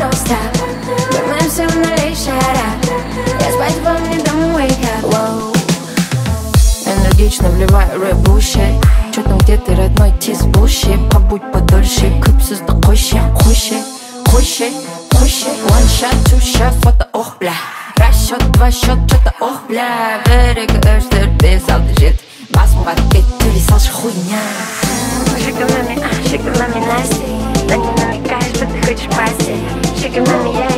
don't stop. Думаем, все налей шара. Я спать вам не дам, wake up. Wow. Энергично вливаю рэп-буши. Чё там, где ты, родной, тиз буши? Побудь подольше, күпсізді қойшы. One shot, two shot, фото, ох, бля. Раз счет, два счет, что-то, ох, бля. Берега үш, төрт, бес, алты, жеті. Басымға кет, төлей салшы хуйня. Шикарнами, Настя. Да не намекаешь, что ты хочешь пасти. Шикарнами, я